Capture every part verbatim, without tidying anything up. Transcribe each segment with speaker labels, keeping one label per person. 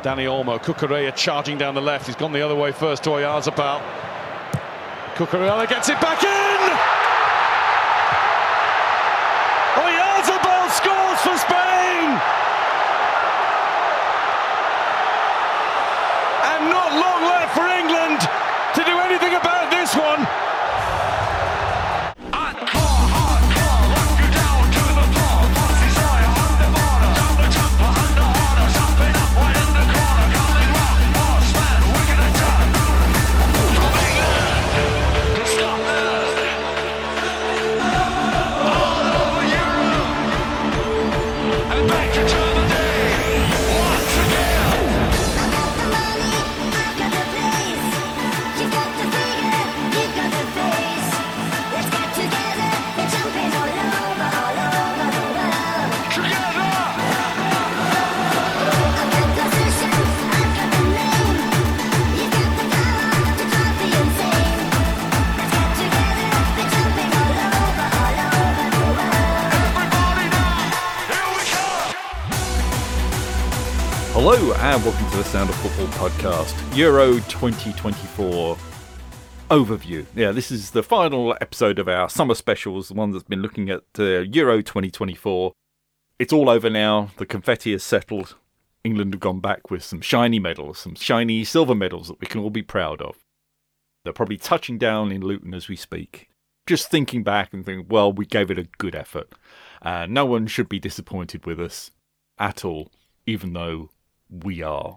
Speaker 1: Dani Olmo, Cucurella charging down the left. He's gone the other way first to Oyarzabal. Cucurella gets it back in! Oyarzabal scores for Spain! And not long left for England to do anything about this one.
Speaker 2: Hello and welcome to the Sound of Football podcast, Euro twenty twenty-four overview. Yeah, this is the final episode of our summer specials, the one that's been looking at uh, Euro twenty twenty-four. It's all over now, the confetti has settled. England have gone back with some shiny medals, some shiny silver medals that we can all be proud of. They're probably touching down in Luton as we speak. Just thinking back and thinking, well, we gave it a good effort. Uh, no one should be disappointed with us at all, even though we are.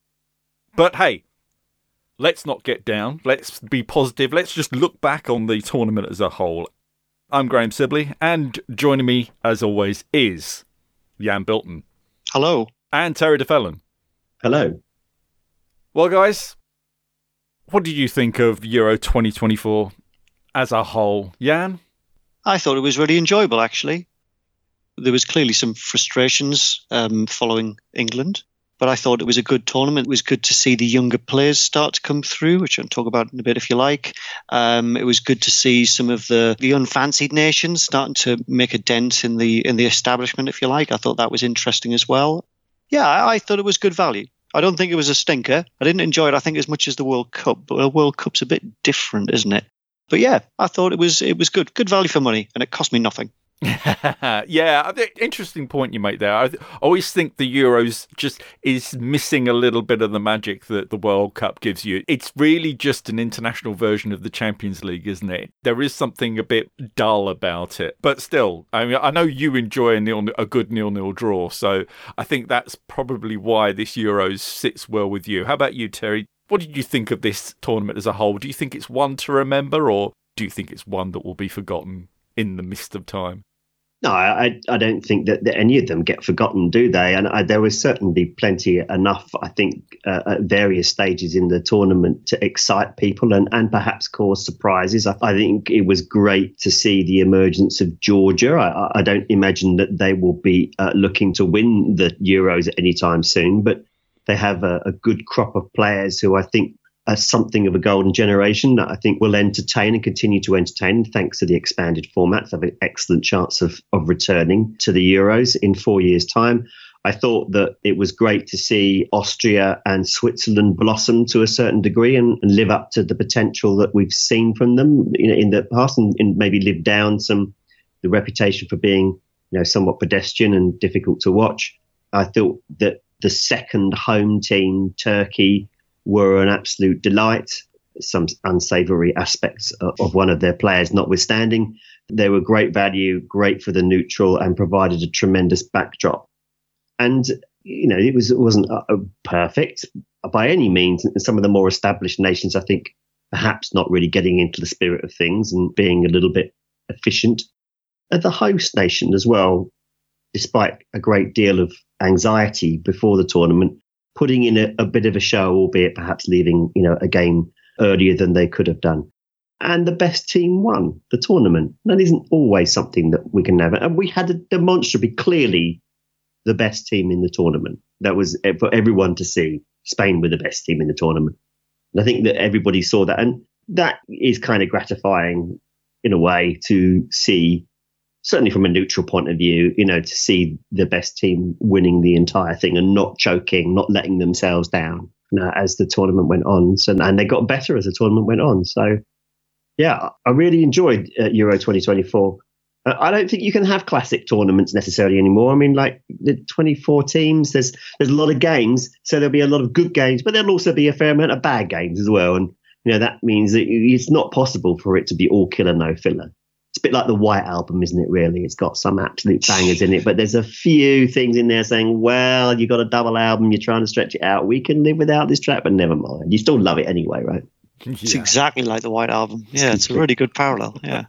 Speaker 2: But hey, let's not get down. Let's be positive. Let's just look back on the tournament as a whole. I'm Graham Sibley, and joining me, as always, is Jan Bilton.
Speaker 3: Hello.
Speaker 2: And Terry DeFellon.
Speaker 4: Hello.
Speaker 2: Well, guys, what did you think of Euro twenty twenty-four as a whole? Jan?
Speaker 3: I thought it was really enjoyable, actually. There was clearly some frustrations um, following England, but I thought it was a good tournament. It was good to see the younger players start to come through, which I'll talk about in a bit if you like. Um, it was good to see some of the, the unfancied nations starting to make a dent in the in the establishment, if you like. I thought that was interesting as well. Yeah, I, I thought it was good value. I don't think it was a stinker. I didn't enjoy it, I think, as much as the World Cup, but the World Cup's a bit different, isn't it? But yeah, I thought it was it was good. Good value for money, and it cost me nothing.
Speaker 2: Yeah, interesting point you make there. I always think the Euros just is missing a little bit of the magic that the World Cup gives you. It's really just an international version of the Champions League, isn't it? There is something a bit dull about it, but still, I mean, I know you enjoy a, nil, a good nil-nil draw, so I think that's probably why this Euros sits well with you. How about you, Terry? What did you think of this tournament as a whole? Do you think it's one to remember, or do you think it's one that will be forgotten in the mist of time?
Speaker 4: No, I, I don't think that, that any of them get forgotten, do they? And I, there was certainly plenty enough, I think, uh, at various stages in the tournament to excite people and, and perhaps cause surprises. I, I think it was great to see the emergence of Georgia. I, I don't imagine that they will be uh, looking to win the Euros at any time soon, but they have a, a good crop of players who I think are something of a golden generation that I think will entertain and continue to entertain thanks to the expanded formats. They have an excellent chance of, of returning to the Euros in four years' time. I thought that it was great to see Austria and Switzerland blossom to a certain degree and, and live up to the potential that we've seen from them in, in the past, and, and maybe live down some the reputation for being, you know, somewhat pedestrian and difficult to watch. I thought that the second home team, Turkey, were an absolute delight. Some unsavoury aspects of one of their players notwithstanding. They were great value, great for the neutral, and provided a tremendous backdrop. And, you know, it, was, it wasn't uh, perfect by any means. Some of the more established nations, I think, perhaps not really getting into the spirit of things and being a little bit efficient. At the host nation as well, despite a great deal of anxiety before the tournament, putting in a, a bit of a show, albeit perhaps leaving, you know, a game earlier than they could have done. And the best team won the tournament. That isn't always something that we can have. And we had a demonstrably clearly the best team in the tournament. That was for everyone to see. Spain were the best team in the tournament. And I think that everybody saw that. And that is kind of gratifying in a way to see certainly from a neutral point of view, you know, to see the best team winning the entire thing and not choking, not letting themselves down, you know, as the tournament went on. So, and they got better as the tournament went on. So, yeah, I really enjoyed uh, Euro twenty twenty-four. Uh, I don't think you can have classic tournaments necessarily anymore. I mean, like the twenty-four teams, there's there's a lot of games, so there'll be a lot of good games, but there'll also be a fair amount of bad games as well. And, you know, that means that it's not possible for it to be all killer, no filler. It's a bit like the White Album, isn't it, really? It's got some absolute bangers in it, but there's a few things in there saying, well, you got a double album, you're trying to stretch it out. We can live without this track, but never mind. You still love it anyway, right?
Speaker 3: Yeah. It's exactly like the White Album. Yeah, it's a really good parallel. Yeah.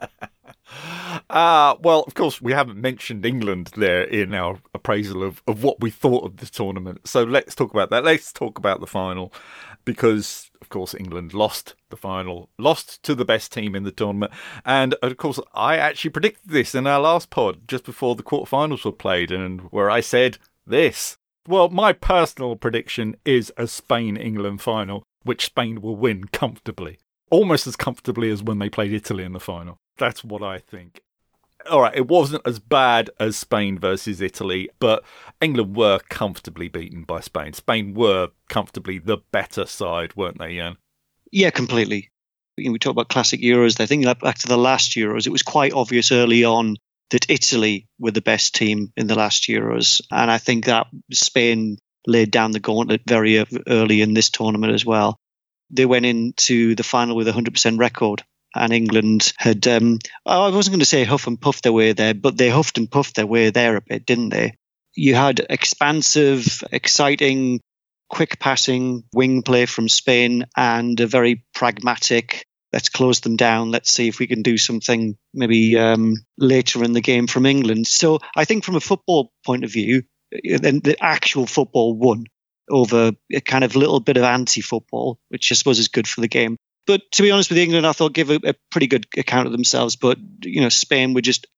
Speaker 2: Uh, well, of course, we haven't mentioned England there in our appraisal of, of what we thought of the tournament. So let's talk about that. Let's talk about the final because, of course, England lost the final, lost to the best team in the tournament. And, of course, I actually predicted this in our last pod just before the quarterfinals were played and where I said this. Well, my personal prediction is a Spain-England final, which Spain will win comfortably. Almost as comfortably as when they played Italy in the final. That's what I think. All right, it wasn't as bad as Spain versus Italy, but England were comfortably beaten by Spain. Spain were comfortably the better side, weren't they, Jan?
Speaker 3: Yeah, completely. You know, we talk about classic Euros. I think back to the last Euros, it was quite obvious early on that Italy were the best team in the last Euros. And I think that Spain laid down the gauntlet very early in this tournament as well. They went into the final with a one hundred percent record. And England had, um, I wasn't going to say huff and puff their way there, but they huffed and puffed their way there a bit, didn't they? You had expansive, exciting, quick passing wing play from Spain and a very pragmatic, let's close them down, let's see if we can do something maybe um, later in the game from England. So I think from a football point of view, then the actual football won over a kind of little bit of anti-football, which I suppose is good for the game. But to be honest with England, I thought give a, a pretty good account of themselves. But, you know, Spain were just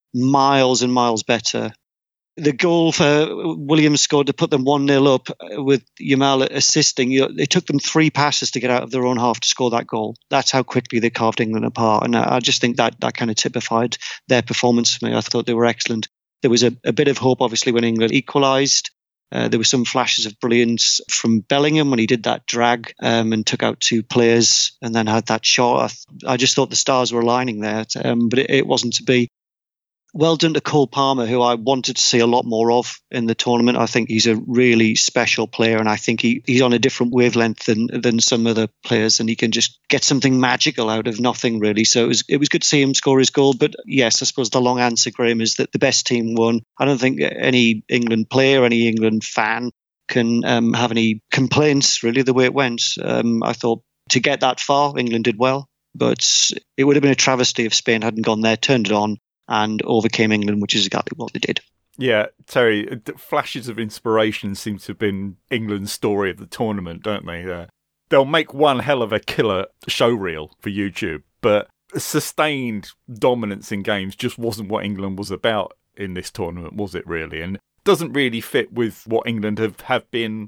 Speaker 3: miles and miles better. The goal for Williams scored to put them one nil up with Yamal assisting. You know, it took them three passes to get out of their own half to score that goal. That's how quickly they carved England apart. And I just think that, that kind of typified their performance for me. I thought they were excellent. There was a, a bit of hope, obviously, when England equalised. Uh, there were some flashes of brilliance from Bellingham when he did that drag um, and took out two players and then had that shot. I, th- I just thought the stars were aligning there, um, but it, it wasn't to be. Well done to Cole Palmer, who I wanted to see a lot more of in the tournament. I think he's a really special player, and I think he, he's on a different wavelength than than some other players, and he can just get something magical out of nothing, really. So it was it was good to see him score his goal. But yes, I suppose the long answer, Graham, is that the best team won. I don't think any England player, any England fan can um, have any complaints, really, the way it went. Um, I thought to get that far, England did well, but it would have been a travesty if Spain hadn't gone there, turned it on, and overcame England, which is exactly what they did. Yeah,
Speaker 2: Terry, flashes of inspiration seem to have been England's story of the tournament, don't they? Uh, they'll make one hell of a killer show reel for YouTube, but sustained dominance in games just wasn't what England was about in this tournament, was it really? And doesn't really fit with what England have, have been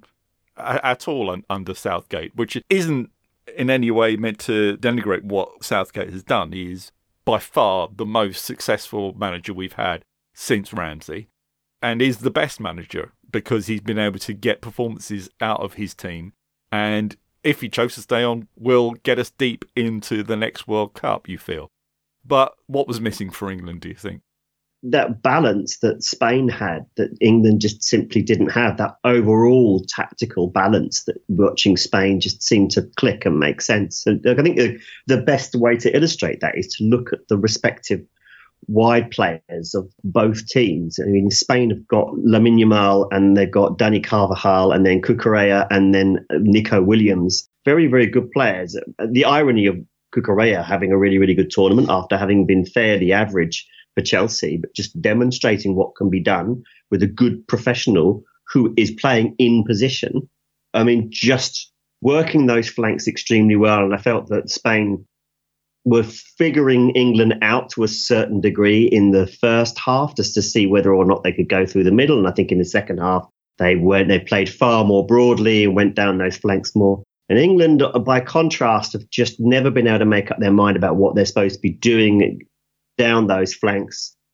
Speaker 2: at all under Southgate, which isn't in any way meant to denigrate what Southgate has done. He is by far the most successful manager we've had since Ramsey, and is the best manager because he's been able to get performances out of his team, and if he chose to stay on, will get us deep into the next World Cup, you feel. But what was missing for England, do you think?
Speaker 4: That balance that Spain had, that England just simply didn't have, that overall tactical balance that watching Spain just seemed to click and make sense. And I think the, the best way to illustrate that is to look at the respective wide players of both teams. I mean, Spain have got Lamine Yamal and they've got Dani Carvajal and then Cucurella and then Nico Williams. Very, very good players. The irony of Cucurella having a really, really good tournament after having been fairly average for Chelsea, but just demonstrating what can be done with a good professional who is playing in position. I mean, just working those flanks extremely well. And I felt that Spain were figuring England out to a certain degree in the first half, just to see whether or not they could go through the middle. And I think in the second half, they went, they played far more broadly and went down those flanks more. And England, by contrast, have just never been able to make up their mind about what they're supposed to be doing down those flanks.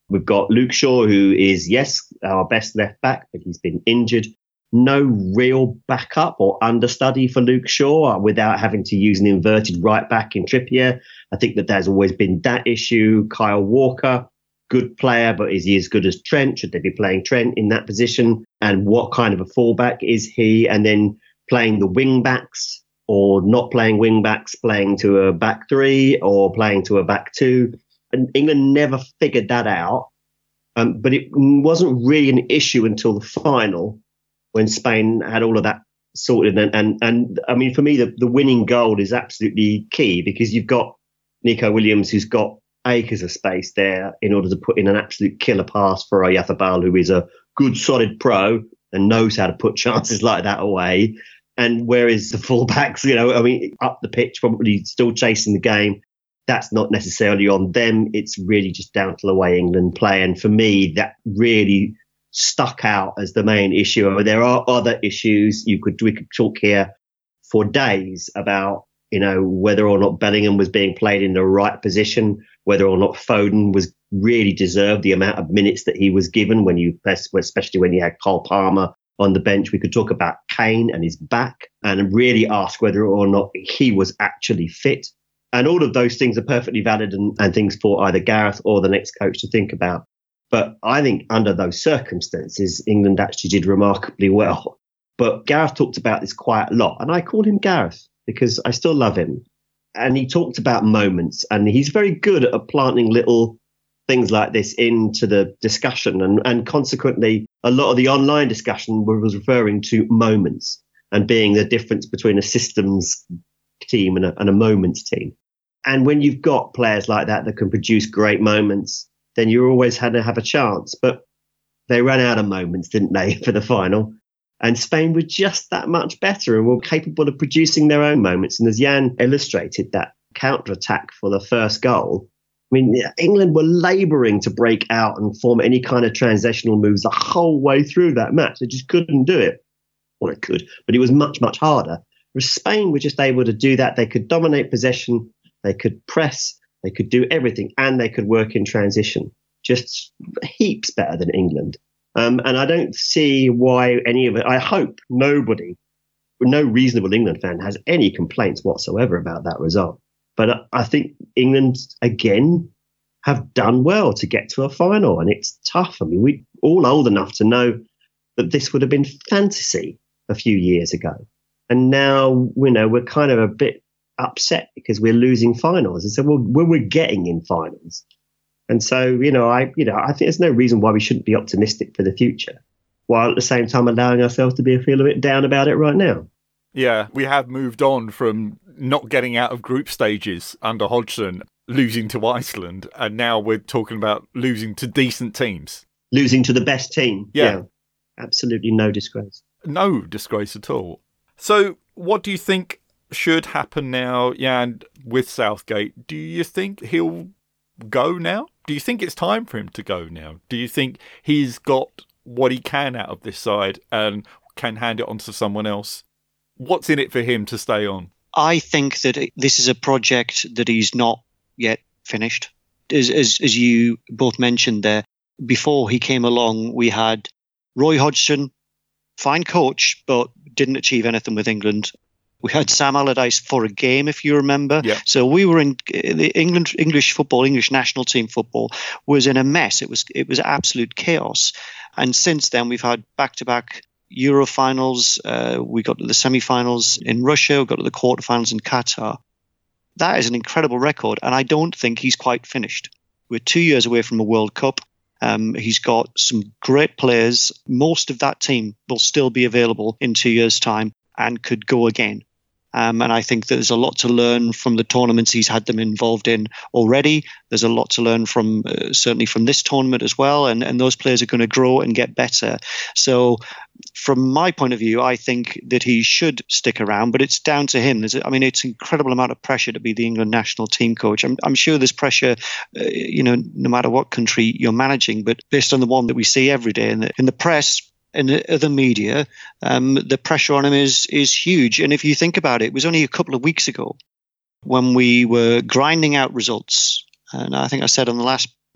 Speaker 4: We've got Luke Shaw, who is, yes, our best left back, but he's been injured. No real backup or understudy for Luke Shaw without having to use an inverted right back in Trippier. I think that there's always been that issue. Kyle Walker, good player, but is he as good as Trent? Should they be playing Trent in that position? And what kind of a fullback is he? And then playing the wing backs or not playing wing backs, playing to a back three or playing to a back two. And England never figured that out. Um, but it wasn't really an issue until the final, when Spain had all of that sorted. And, and, and I mean, for me, the, the winning goal is absolutely key, because you've got Nico Williams, who's got acres of space there in order to put in an absolute killer pass for Oyarzabal, who is a good, solid pro and knows how to put chances like that away. And whereas the fullbacks, you know, I mean, up the pitch, probably still chasing the game, that's not necessarily on them. It's really just down to the way England play. And for me, that really stuck out as the main issue. There are other issues. You could we could talk here for days about, you know, whether or not Bellingham was being played in the right position, whether or not Foden was really deserved the amount of minutes that he was given, when you, especially when you had Cole Palmer on the bench. We could talk about Kane and his back and really ask whether or not he was actually fit. And all of those things are perfectly valid and, and things for either Gareth or the next coach to think about. But I think under those circumstances, England actually did remarkably well. But Gareth talked about this quite a lot. And I call him Gareth because I still love him. And he talked about moments. And he's very good at planting little things like this into the discussion. And, and consequently, a lot of the online discussion was referring to moments and being the difference between a systems team and a, and a moments team. And when you've got players like that that can produce great moments, then you're always had to have a chance. But they ran out of moments, didn't they, for the final? And Spain were just that much better and were capable of producing their own moments. And as Jan illustrated, that counter-attack for the first goal, I mean, England were labouring to break out and form any kind of transitional moves the whole way through that match. They just couldn't do it. Well, it could, but it was much, much harder. Whereas Spain were just able to do that. They could dominate possession. They could press. They could do everything, and they could work in transition. Just heaps better than England. Um, and I don't see why any of it, I hope nobody, no reasonable England fan has any complaints whatsoever about that result. But I think England, again, have done well to get to a final, and it's tough. I mean, we're all old enough to know that this would have been fantasy a few years ago. And now, you know, we're kind of a bit upset because we're losing finals. And so we're, we're getting in finals. And so, you know, I, you know, I think there's no reason why we shouldn't be optimistic for the future, while at the same time allowing ourselves to be a feel a bit down about it right now.
Speaker 2: Yeah, we have moved on from not getting out of group stages under Hodgson, losing to Iceland, and now we're talking about losing to decent teams.
Speaker 4: Losing to the best team.
Speaker 2: Yeah.
Speaker 4: yeah. Absolutely no disgrace.
Speaker 2: No disgrace at all. So what do you think should happen now, Jan, with Southgate? Do you think he'll go now? Do you think it's time for him to go now? Do you think he's got what he can out of this side and can hand it on to someone else? What's in it for him to stay on?
Speaker 3: I think that this is a project that he's not yet finished. As, as, as you both mentioned there, before he came along, we had Roy Hodgson, fine coach, but didn't achieve anything with England. We had Sam Allardyce for a game, if you remember.
Speaker 2: Yeah.
Speaker 3: So we were in the England, English football, English national team football was in a mess. It was it was absolute chaos. And since then, we've had back-to-back Euro finals. Uh, we got to the semi-finals in Russia. We got to the quarterfinals in Qatar. That is an incredible record, and I don't think he's quite finished. We're two years away from a World Cup. Um, he's got some great players. Most of that team will still be available in two years' time and could go again. Um, and I think that there's a lot to learn from the tournaments he's had them involved in already. There's a lot to learn from uh, certainly from this tournament as well. And, and those players are going to grow and get better. So from my point of view, I think that he should stick around, but it's down to him. There's, I mean, it's an incredible amount of pressure to be the England national team coach. I'm, I'm sure there's pressure, uh, you know, no matter what country you're managing, but based on the one that we see every day in the, in the press, in the other media, um, the pressure on him is is huge. And if you think about it, it was only a couple of weeks ago when we were grinding out results. And I think I said on the last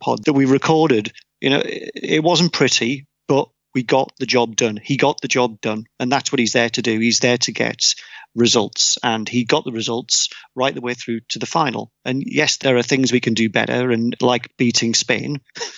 Speaker 3: pod that we recorded, you know, it, it wasn't pretty, but we got the job done. He got the job done. And that's what he's there to do. He's there to get results. And he got the results right the way through to the final. And yes, there are things we can do better, and like beating Spain.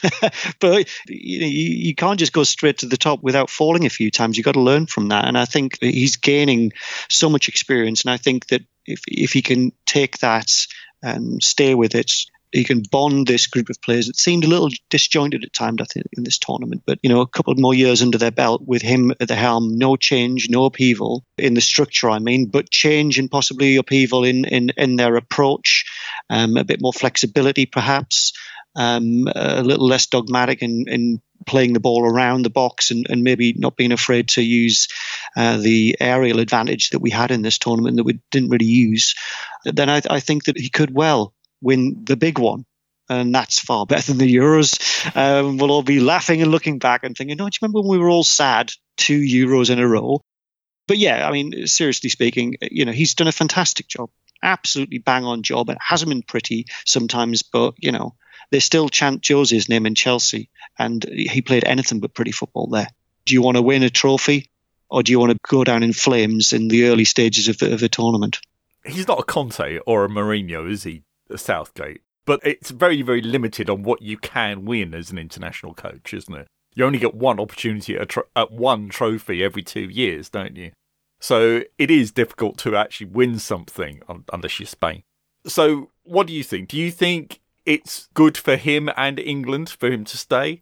Speaker 3: But you know, you, you can't just go straight to the top without falling a few times. You've got to learn from that. And I think he's gaining so much experience. And I think that if if he can take that and stay with it, he can bond this group of players. It seemed a little disjointed at times, I think, in this tournament. But, you know, a couple more years under their belt with him at the helm, no change, no upheaval in the structure, I mean, but change and possibly upheaval in, in, in their approach, um, a bit more flexibility perhaps, um, a little less dogmatic in, in playing the ball around the box, and, and maybe not being afraid to use uh, the aerial advantage that we had in this tournament that we didn't really use. Then I, I think that he could well win the big one, and that's far better than the Euros. Um, we'll all be laughing and looking back and thinking, "No, do you remember when we were all sad two Euros in a row?" But yeah, I mean, seriously speaking, you know, he's done a fantastic job, absolutely bang on job. It hasn't been pretty sometimes, but you know, they still chant Jose's name in Chelsea, and he played anything but pretty football there. Do you want to win a trophy, or do you want to go down in flames in the early stages of the, of the tournament?
Speaker 2: He's not a Conte or a Mourinho, is he? Southgate, but it's very, very limited on what you can win as an international coach, isn't it? You only get one opportunity at, tro- at one trophy every two years, don't you? So it is difficult to actually win something unless you're Spain. So what do you think? Do you think it's good for him and England for him to stay?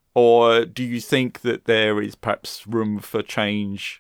Speaker 2: Or do you think that there is perhaps room for change?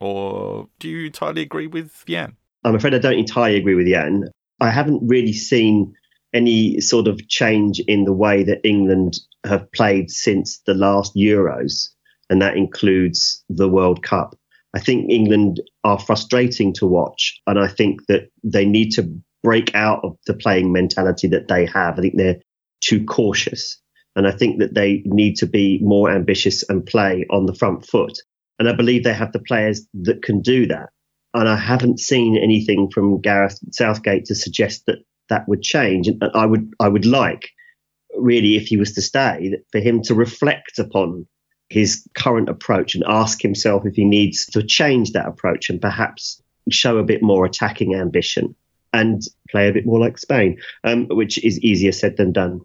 Speaker 2: Or do you entirely agree with Jan?
Speaker 4: I'm afraid I don't entirely agree with Jan. I haven't really seen any sort of change in the way that England have played since the last Euros, and that includes the World Cup. I think England are frustrating to watch, and I think that they need to break out of the playing mentality that they have. I think they're too cautious, and I think that they need to be more ambitious and play on the front foot. And I believe they have the players that can do that. And I haven't seen anything from Gareth Southgate to suggest that that would change. And I would, I would like, really, if he was to stay, for him to reflect upon his current approach and ask himself if he needs to change that approach and perhaps show a bit more attacking ambition and play a bit more like Spain, um, which is easier said than done.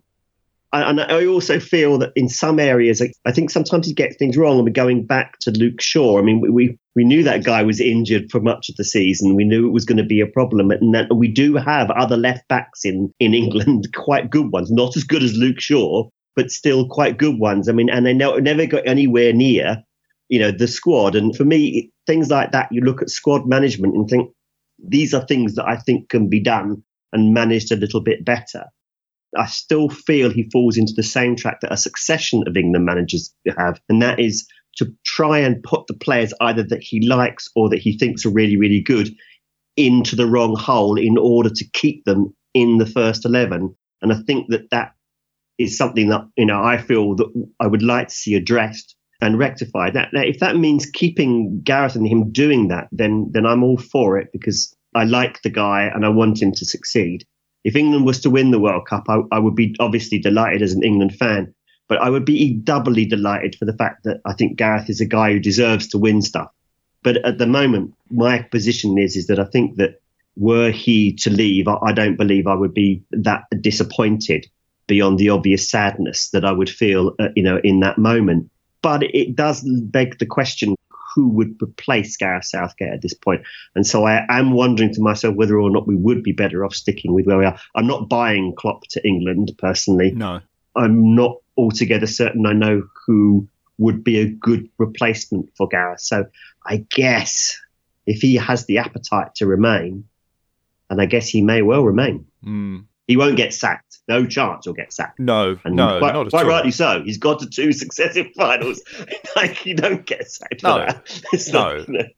Speaker 4: And I also feel that in some areas, I think sometimes he gets things wrong. And we're going back to Luke Shaw. I mean, we we knew that guy was injured for much of the season. We knew it was going to be a problem. And that we do have other left backs in, in England, quite good ones, not as good as Luke Shaw, but still quite good ones. I mean, and they never got anywhere near, you know, the squad. And for me, things like that, you look at squad management and think these are things that I think can be done and managed a little bit better. I still feel he falls into the same track that a succession of England managers have, and that is to try and put the players either that he likes or that he thinks are really, really good into the wrong hole in order to keep them in the first eleven. And I think that that is something that, you know, I feel that I would like to see addressed and rectified. That, that if that means keeping Gareth and him doing that, then then I'm all for it, because I like the guy and I want him to succeed. If England was to win the World Cup, I, I would be obviously delighted as an England fan, but I would be doubly delighted for the fact that I think Gareth is a guy who deserves to win stuff. But at the moment, my position is, is that I think that were he to leave, I, I don't believe I would be that disappointed beyond the obvious sadness that I would feel, uh, you know, in that moment. But it does beg the question, who would replace Gareth Southgate at this point? And so I am wondering to myself whether or not we would be better off sticking with where we are. I'm not buying Klopp to England personally.
Speaker 2: No.
Speaker 4: I'm not altogether certain I know who would be a good replacement for Gareth. So I guess if he has the appetite to remain, and I guess he may well remain,
Speaker 2: mm.
Speaker 4: he won't get sacked. No chance he'll get sacked.
Speaker 2: No,
Speaker 4: and
Speaker 2: no,
Speaker 4: quite,
Speaker 2: not at
Speaker 4: quite
Speaker 2: all.
Speaker 4: rightly so. He's got to two successive finals. Like, you don't get sacked.
Speaker 2: No,
Speaker 4: it's
Speaker 2: no.
Speaker 4: Not, no.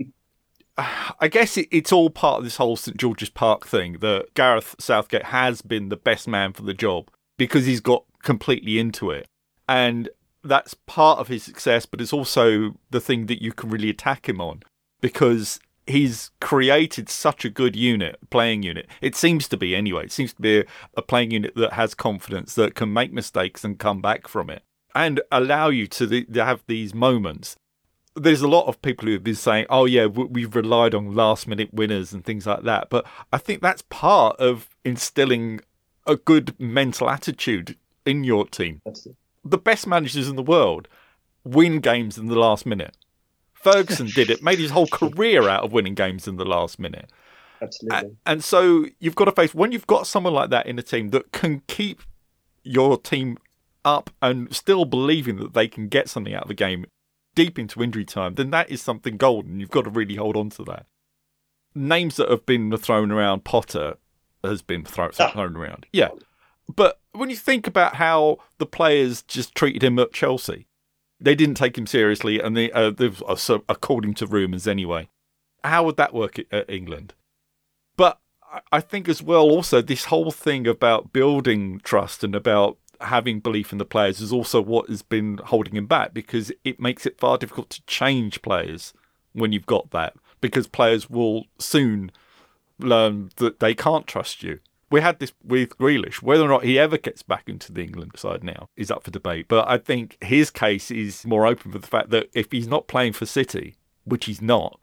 Speaker 2: I guess it, it's all part of this whole St George's Park thing, that Gareth Southgate has been the best man for the job because he's got completely into it. And that's part of his success, but it's also the thing that you can really attack him on, because he's created such a good unit, playing unit. It seems to be anyway. It seems to be a, a playing unit that has confidence, that can make mistakes and come back from it and allow you to, the, to have these moments. There's a lot of people who have been saying, oh, yeah, we've relied on last-minute winners and things like that. But I think that's part of instilling a good mental attitude in your team. The best managers in the world win games in the last minute. Ferguson did it, made his whole career out of winning games in the last minute.
Speaker 4: Absolutely.
Speaker 2: And, and so you've got to face, when you've got someone like that in a team that can keep your team up and still believing that they can get something out of the game deep into injury time, then that is something golden. You've got to really hold on to that. Names that have been thrown around, Potter has been thrown, thrown around. Yeah. But when you think about how the players just treated him at Chelsea, they didn't take him seriously, and they, uh, they uh, according to rumours anyway. How would that work at England? But I think as well, also, this whole thing about building trust and about having belief in the players is also what has been holding him back, because it makes it far difficult to change players when you've got that, because players will soon learn that they can't trust you. We had this with Grealish. Whether or not he ever gets back into the England side now is up for debate. But I think his case is more open for the fact that if he's not playing for City, which he's not,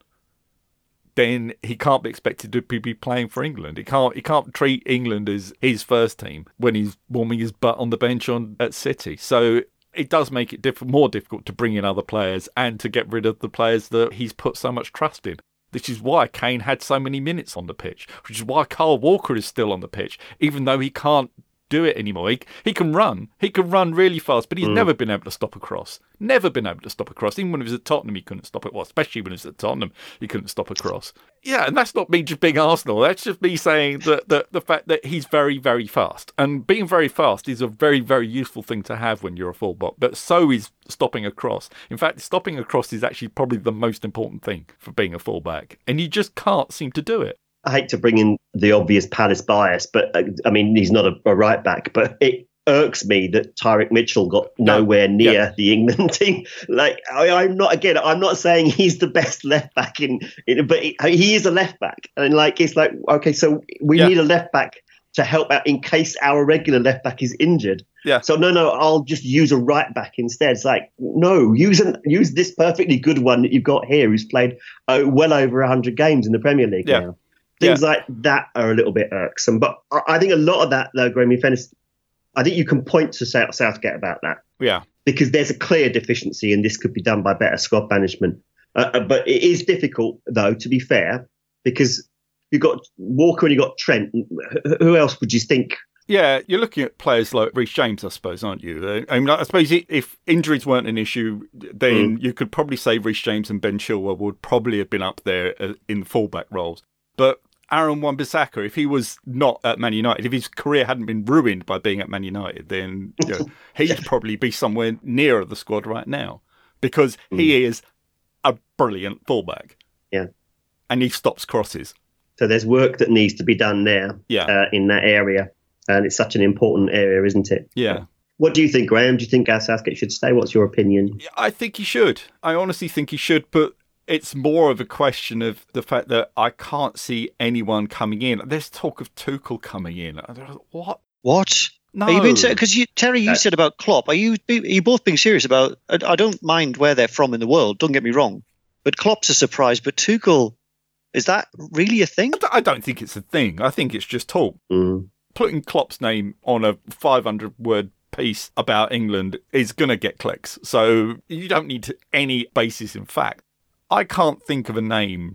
Speaker 2: then he can't be expected to be playing for England. He can't he can't treat England as his first team when he's warming his butt on the bench on at City. So it does make it diff- more difficult to bring in other players and to get rid of the players that he's put so much trust in. This is why Kane had so many minutes on the pitch, which is why Kyle Walker is still on the pitch, even though he can't do it anymore. He, he can run. He can run really fast, but he's mm. never been able to stop a cross. Never been able to stop a cross. Even when he was at Tottenham, he couldn't stop it. Well, especially when he was at Tottenham, he couldn't stop a cross. Yeah, and that's not me just being Arsenal. That's just me saying that the, the fact that he's very, very fast. And being very fast is a very, very useful thing to have when you're a fullback. But so is stopping a cross. In fact, stopping a cross is actually probably the most important thing for being a fullback. And you just can't seem to do it.
Speaker 4: I hate to bring in the obvious Palace bias, but uh, I mean, he's not a, a right back, but it irks me that Tyrick Mitchell got nowhere near yeah. the England team. Like, I, I'm not, again, I'm not saying he's the best left back in, in but he, he is a left back. And like, it's like, okay, so we yeah. need a left back to help out in case our regular left back is injured.
Speaker 2: Yeah.
Speaker 4: So no, no, I'll just use a right back instead. It's like, no, use an, use this perfectly good one that you've got here who's played uh, well over one hundred games in the Premier League
Speaker 2: yeah.
Speaker 4: now. Things
Speaker 2: yeah.
Speaker 4: like that are a little bit irksome. But I think a lot of that, though, Graham, in fairness, I think you can point to South, Southgate about that.
Speaker 2: Yeah.
Speaker 4: Because there's a clear deficiency and this could be done by better squad management. Uh, but it is difficult, though, to be fair, because you've got Walker and you've got Trent. Who else would you think?
Speaker 2: Yeah, you're looking at players like Reece James, I suppose, aren't you? I mean, I suppose if injuries weren't an issue, then mm. you could probably say Reece James and Ben Chilwell would probably have been up there in fullback roles. But Aaron Wan-Bissaka, if he was not at Man United, if his career hadn't been ruined by being at Man United, then you know, he'd probably be somewhere nearer the squad right now, because mm. he is a brilliant fullback.
Speaker 4: Yeah.
Speaker 2: And he stops crosses.
Speaker 4: So there's work that needs to be done there
Speaker 2: yeah.
Speaker 4: uh, in that area. And it's such an important area, isn't it?
Speaker 2: Yeah.
Speaker 4: What do you think, Graham? Do you think Gareth Southgate should stay? What's your opinion?
Speaker 2: I think he should. I honestly think he should, but it's more of a question of the fact that I can't see anyone coming in. There's talk of Tuchel coming in. What?
Speaker 3: What?
Speaker 2: No.
Speaker 3: Are you being because you, Terry, you uh, said about Klopp. Are you are you both being serious about? I, I don't mind where they're from in the world. Don't get me wrong, but Klopp's a surprise. But Tuchel, is that really a thing?
Speaker 2: I don't think it's a thing. I think it's just talk.
Speaker 4: Mm.
Speaker 2: Putting Klopp's name on a five hundred word piece about England is going to get clicks. So you don't need to, any basis in fact. I can't think of a name,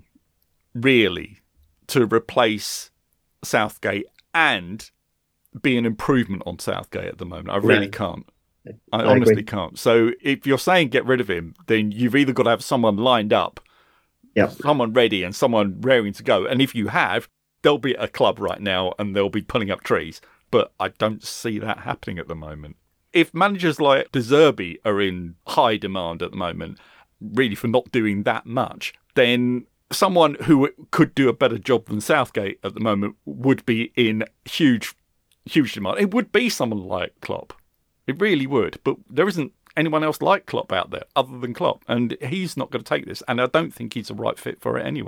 Speaker 2: really, to replace Southgate and be an improvement on Southgate at the moment. I really no. can't. I, I honestly agree. can't. So if you're saying get rid of him, then you've either got to have someone lined up,
Speaker 4: yep.
Speaker 2: someone ready and someone raring to go. And if you have, there'll be a club right now and they'll be pulling up trees. But I don't see that happening at the moment. If managers like De Zerbi are in high demand at the moment, really for not doing that much, then someone who could do a better job than Southgate at the moment would be in huge, huge demand. It would be someone like Klopp. It really would. But there isn't anyone else like Klopp out there other than Klopp. And he's not going to take this. And I don't think he's the right fit for it anyway.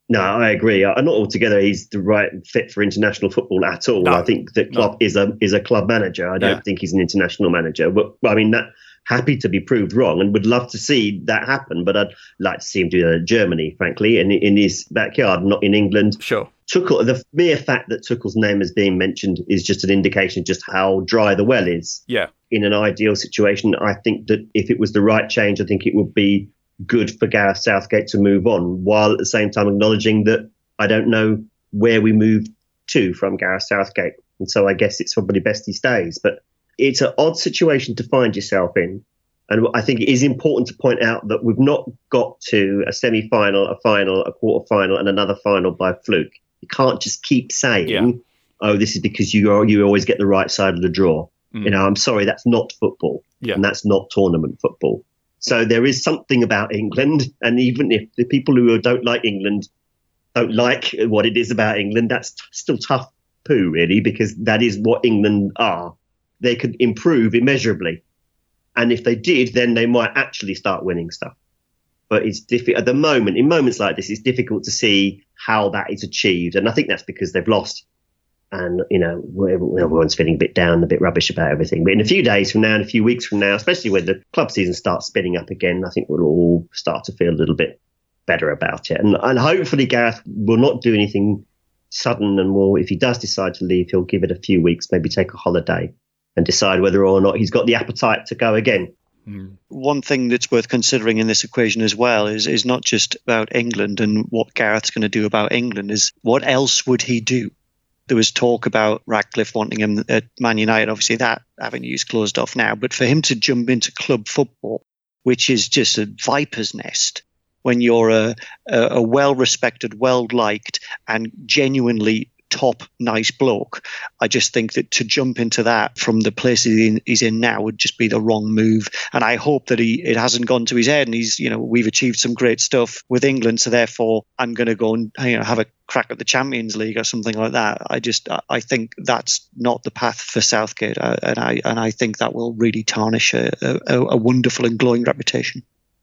Speaker 4: No, I agree. I'm not altogether he's the right fit for international football at all.
Speaker 2: No,
Speaker 4: I think that Klopp
Speaker 2: no.
Speaker 4: is a is a club manager. I don't
Speaker 2: Yeah.
Speaker 4: think he's an international manager. But I mean, that happy to be proved wrong and would love to see that happen. But I'd like to see him do that in Germany, frankly, in in his backyard, not in England.
Speaker 2: Sure.
Speaker 4: Tuchel, the mere fact that Tuchel's name is being mentioned is just an indication of just how dry the well is.
Speaker 2: Yeah.
Speaker 4: In an ideal situation, I think that if it was the right change, I think it would be good for Gareth Southgate to move on, while at the same time acknowledging that I don't know where we move to from Gareth Southgate. And so I guess it's probably best he stays. But it's an odd situation to find yourself in. And I think it is important to point out that we've not got to a semi-final, a final, a quarter-final and another final by fluke. You can't just keep saying,
Speaker 2: Yeah.
Speaker 4: oh, this is because you are, you always get the right side of the draw.
Speaker 2: Mm.
Speaker 4: You know, I'm sorry, that's not football.
Speaker 2: Yeah.
Speaker 4: And that's not tournament football. So there is something about England. And even if the people who don't like England don't like what it is about England, that's t- still tough poo, really, because that is what England are. They could improve immeasurably. And if they did, then they might actually start winning stuff. But it's difficult at the moment. In moments like this, it's difficult to see how that is achieved. And I think that's because they've lost. And, you know, everyone's feeling a bit down, a bit rubbish about everything. But in a few days from now, and a few weeks from now, especially when the club season starts spinning up again, I think we'll all start to feel a little bit better about it. And, and hopefully Gareth will not do anything sudden, and will, if he does decide to leave, he'll give it a few weeks, maybe take a holiday and decide whether or not he's got the appetite to go again.
Speaker 2: Mm.
Speaker 3: One thing that's worth considering in this equation as well is is not just about England and what Gareth's going to do about England, is what else would he do? There was talk about Ratcliffe wanting him at Man United. Obviously, that avenue is closed off now. But for him to jump into club football, which is just a viper's nest, when you're a, a, a well-respected, well-liked, and genuinely top, nice bloke, I just think that to jump into that from the place he's in, he's in now would just be the wrong move. And I hope that he it hasn't gone to his head, and he's, you know, we've achieved some great stuff with England, so therefore I'm going to go and, you know, have a crack at the Champions League or something like that. I just I think that's not the path for Southgate, uh, and I and I think that will really tarnish a, a, a wonderful and glowing reputation.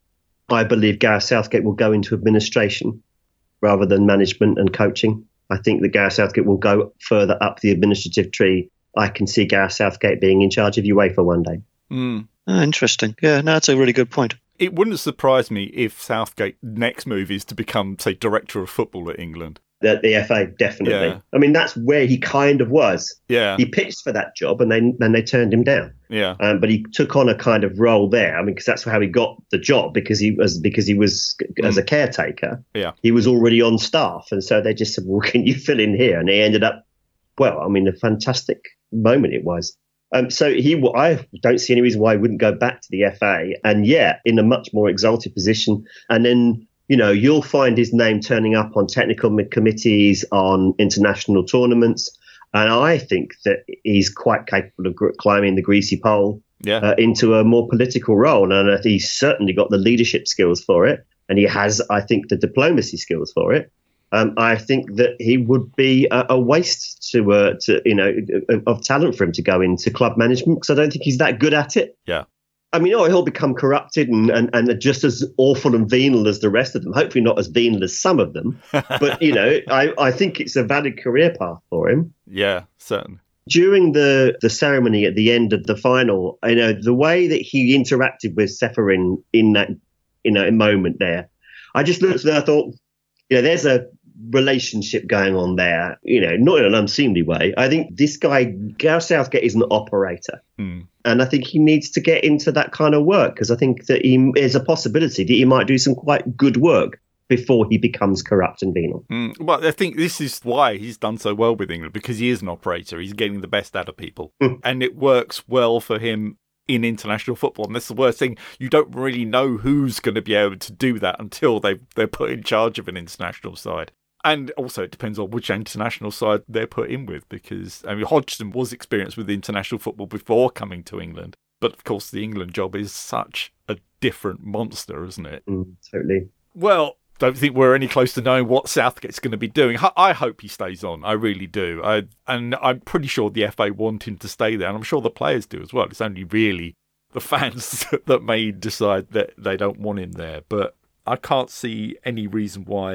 Speaker 4: I believe Gareth Southgate will go into administration rather than management and coaching. I think that Gareth Southgate will go further up the administrative tree. I can see Gareth Southgate being in charge of UEFA one day.
Speaker 2: Mm.
Speaker 3: Oh, interesting. Yeah, no, that's a really good point.
Speaker 2: It wouldn't surprise me if Southgate's next move is to become, say, director of football at England.
Speaker 4: The, the F A, definitely.
Speaker 2: Yeah.
Speaker 4: I mean, that's where he kind of was.
Speaker 2: Yeah.
Speaker 4: He pitched for that job, and then then they turned him down.
Speaker 2: Yeah.
Speaker 4: Um, but he took on a kind of role there. I mean, because that's how he got the job, because he was because he was mm. as a caretaker.
Speaker 2: Yeah.
Speaker 4: He was already on staff, and so they just said, "Well, can you fill in here?" And he ended up, well, I mean, a fantastic moment it was. Um, so he, I don't see any reason why he wouldn't go back to the F A, and yeah, in a much more exalted position, and then. You know, you'll find his name turning up on technical committees, on international tournaments. And I think that he's quite capable of climbing the greasy pole
Speaker 2: yeah.
Speaker 4: uh, into a more political role. And he's certainly got the leadership skills for it. And he has, I think, the diplomacy skills for it. Um, I think that he would be a, a waste to, uh, to, you know, of talent for him to go into club management, because I don't think he's that good at it.
Speaker 2: Yeah.
Speaker 4: I mean, oh, he'll become corrupted and, and, and just as awful and venal as the rest of them. Hopefully not as venal as some of them. But, you know, I, I think it's a valid career path for him.
Speaker 2: Yeah, certainly.
Speaker 4: During the, the ceremony at the end of the final, you know, the way that he interacted with Ceferin in that, you know, moment there, I just looked at it and I thought, you know, there's a relationship going on there, you know, not in an unseemly way. I think this guy, Gareth Southgate, is an operator.
Speaker 2: Hmm.
Speaker 4: And I think he needs to get into that kind of work, because I think that he, there's a possibility that he might do some quite good work before he becomes corrupt and venal.
Speaker 2: Mm, well, I think this is why he's done so well with England, because he is an operator. He's getting the best out of people.
Speaker 4: Mm.
Speaker 2: And it works well for him in international football. And that's the worst thing. You don't really know who's going to be able to do that until they, they're put in charge of an international side. And also it depends on which international side they're put in with, because I mean, Hodgson was experienced with international football before coming to England. But of course, the England job is such a different monster, isn't it?
Speaker 4: Mm, totally.
Speaker 2: Well, don't think we're any close to knowing what Southgate's going to be doing. I hope he stays on. I really do. I, and I'm pretty sure the F A want him to stay there. And I'm sure the players do as well. It's only really the fans that may decide that they don't want him there. But I can't see any reason why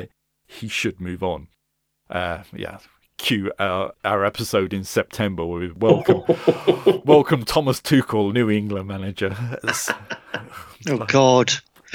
Speaker 2: he should move on. Uh, yeah, cue our, our episode in September where we welcome welcome Thomas Tuchel, New England manager.
Speaker 3: Oh God.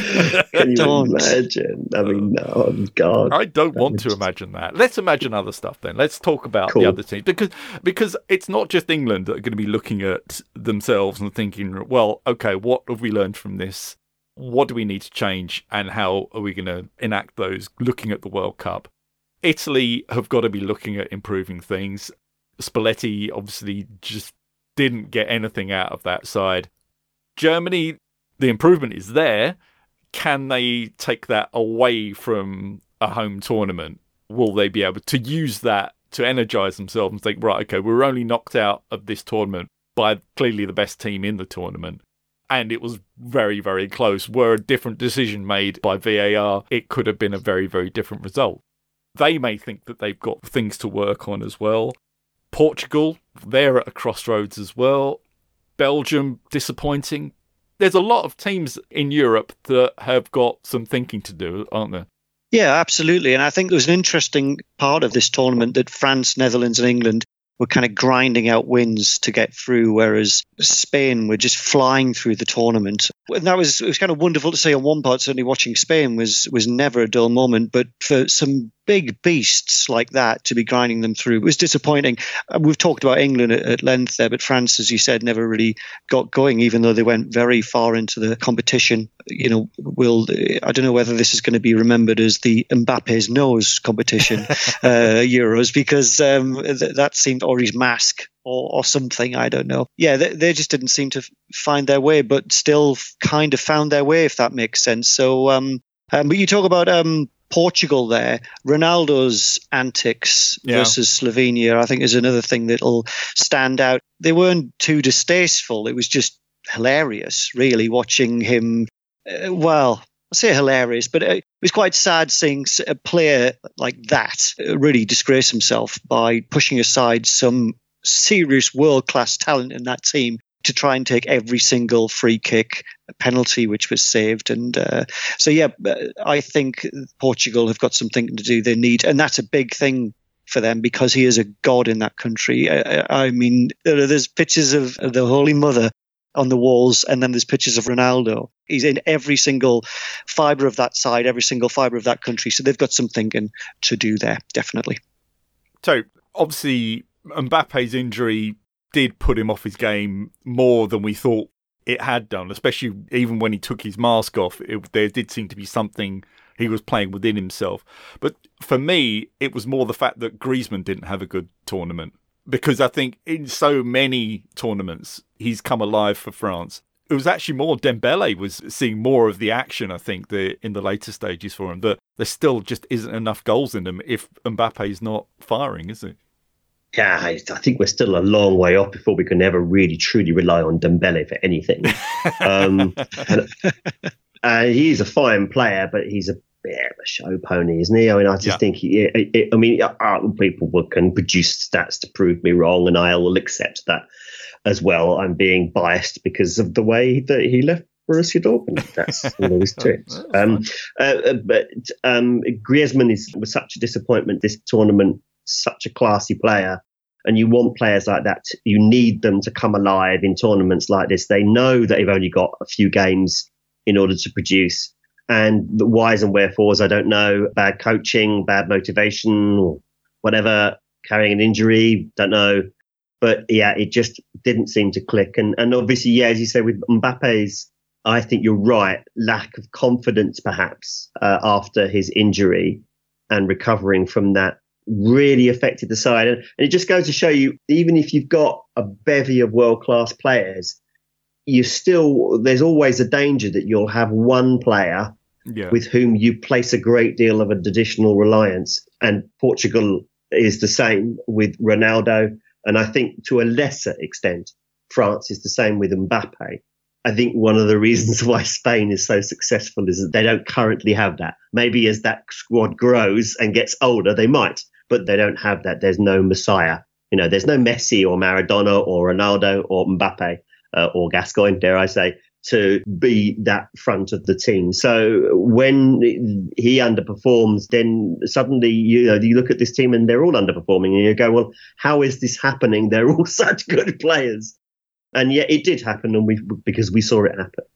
Speaker 4: Can you don't. imagine? I mean, no, oh God.
Speaker 2: I don't want to imagine that. Let's imagine other stuff then. Let's talk about cool. the other teams. Because because it's not just England that are going to be looking at themselves and thinking, well, okay, what have we learned from this? What do we need to change? And how are we going to enact those looking at the World Cup? Italy have got to be looking at improving things. Spalletti obviously just didn't get anything out of that side. Germany, the improvement is there. Can they take that away from a home tournament? Will they be able to use that to energise themselves and think, right, okay, we were only knocked out of this tournament by clearly the best team in the tournament, and it was very, very close. Were a different decision made by V A R, it could have been a very, very different result. They may think that they've got things to work on as well. Portugal, they're at a crossroads as well. Belgium, disappointing. There's a lot of teams in Europe that have got some thinking to do, aren't there?
Speaker 3: Yeah, absolutely. And I think there was an interesting part of this tournament that France, Netherlands and England were kind of grinding out wins to get through, whereas Spain were just flying through the tournament. And that was, it was kind of wonderful to see on one part. Certainly watching Spain was was never a dull moment, but for some big beasts like that to be grinding them through was disappointing. We've talked about England at, at length there, but France, as you said, never really got going, even though they went very far into the competition. You know, will I don't know whether this is going to be remembered as the Mbappe's nose competition uh, Euros, because um, th- that seemed, or his mask or, or something, I don't know. Yeah, they, they just didn't seem to f- find their way, but still kind of found their way, if that makes sense. So, um, um, but you talk about um, Portugal there, Ronaldo's antics yeah. versus Slovenia, I think is another thing that'll stand out. They weren't too distasteful. It was just hilarious, really, watching him. Uh, well, I say hilarious, but it was quite sad seeing a player like that really disgrace himself by pushing aside some serious world-class talent in that team to try and take every single free kick, penalty which was saved. And uh, so, yeah, I think Portugal have got some thinking to do. They need, and that's a big thing for them because he is a god in that country. I, I mean, there's pictures of the Holy Mother on the walls, and then there's pictures of Ronaldo. He's in every single fibre of that side, every single fibre of that country. So they've got some thinking to do there, definitely.
Speaker 2: So, obviously, Mbappe's injury did put him off his game more than we thought it had done, especially even when he took his mask off. It, there did seem to be something he was playing within himself. But for me, it was more the fact that Griezmann didn't have a good tournament. Because I think in so many tournaments, he's come alive for France. It was actually more Dembele was seeing more of the action, I think, the, in the later stages for him. But there still just isn't enough goals in them if Mbappe's not firing, is it?
Speaker 4: Yeah, I think we're still a long way off before we can ever really, truly rely on Dembele for anything. um, and, uh, he's a fine player, but he's a bit of a show pony, isn't he? I mean, I just yeah. think, he, it, it, I mean, uh, people can produce stats to prove me wrong, and I will accept that as well. I'm being biased because of the way that he left Borussia Dortmund. That's all there is to it. Um, uh, but um, Griezmann is, was such a disappointment this tournament, such a classy player. And you want players like that. You need them to come alive in tournaments like this. They know that they've only got a few games in order to produce. And the whys and wherefores, I don't know. Bad coaching, bad motivation, or whatever, carrying an injury, don't know. But yeah, it just didn't seem to click. And and obviously, yeah, as you say, with Mbappe's, I think you're right, lack of confidence perhaps uh, after his injury and recovering from that really affected the side. And, and it just goes to show you, even if you've got a bevy of world-class players, you still, there's always a danger that you'll have one player yeah. with whom you place a great deal of additional reliance. And Portugal is the same with Ronaldo. And I think to a lesser extent, France is the same with Mbappe. I think one of the reasons why Spain is so successful is that they don't currently have that. Maybe as that squad grows and gets older, they might, but they don't have that. There's no Messiah. You know, there's no Messi or Maradona or Ronaldo or Mbappe uh, or Gascoigne, dare I say, to be that front of the team. So when he underperforms, then suddenly you know you look at this team and they're all underperforming, and you go, well, how is this happening? They're all such good players, and yet it did happen, and we because we saw it happen.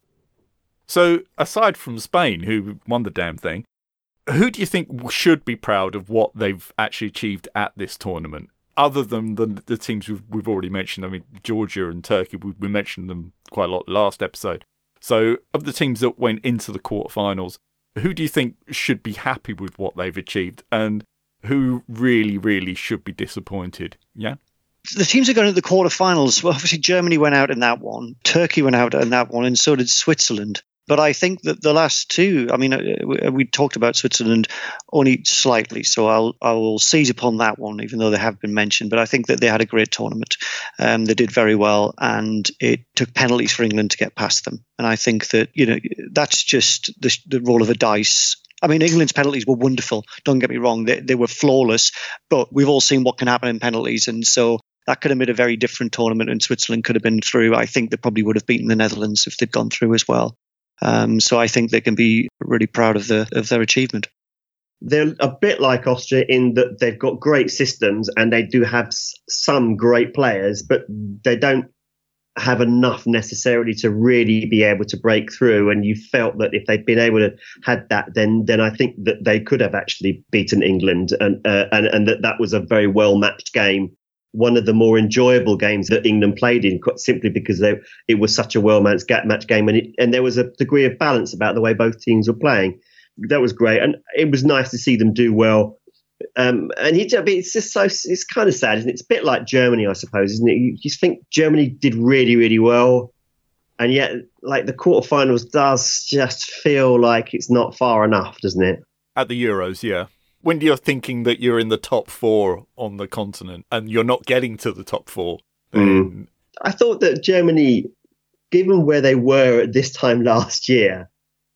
Speaker 2: So aside from Spain, who won the damn thing, who do you think should be proud of what they've actually achieved at this tournament? Other than the, the teams we've, we've already mentioned, I mean, Georgia and Turkey, we, we mentioned them quite a lot last episode. So of the teams that went into the quarterfinals, who do you think should be happy with what they've achieved, and who really, really should be disappointed? Yeah?
Speaker 3: The teams that got into the quarterfinals, well, obviously Germany went out in that one, Turkey went out in that one, and so did Switzerland. But I think that the last two, I mean, we, we talked about Switzerland only slightly, so I'll I will seize upon that one, even though they have been mentioned. But I think that they had a great tournament. Um, they did very well, and it took penalties for England to get past them. And I think that, you know, that's just the, the roll of a dice. I mean, England's penalties were wonderful. Don't get me wrong; they they were flawless. But we've all seen what can happen in penalties, and so that could have made a very different tournament. And Switzerland could have been through. I think they probably would have beaten the Netherlands if they'd gone through as well. Um, so I think they can be really proud of the of their achievement.
Speaker 4: They're a bit like Austria in that they've got great systems and they do have s- some great players, but they don't have enough necessarily to really be able to break through. And you felt that if they'd been able to had that, then then I think that they could have actually beaten England, and uh, and, and that that was a very well matched game. One of the more enjoyable games that England played in, simply because they, it was such a well-matched game, and, it, and there was a degree of balance about the way both teams were playing. That was great, and it was nice to see them do well. Um, and he, I mean, it's just so it's kind of sad, isn't it? It's a bit like Germany, I suppose, isn't it? You just think Germany did really, really well, and yet, like the quarterfinals, does just feel like it's not far enough, doesn't it?
Speaker 2: At the Euros, yeah. When you're thinking that you're in the top four on the continent and you're not getting to the top four, then... Mm.
Speaker 4: I thought that Germany, given where they were at this time last year,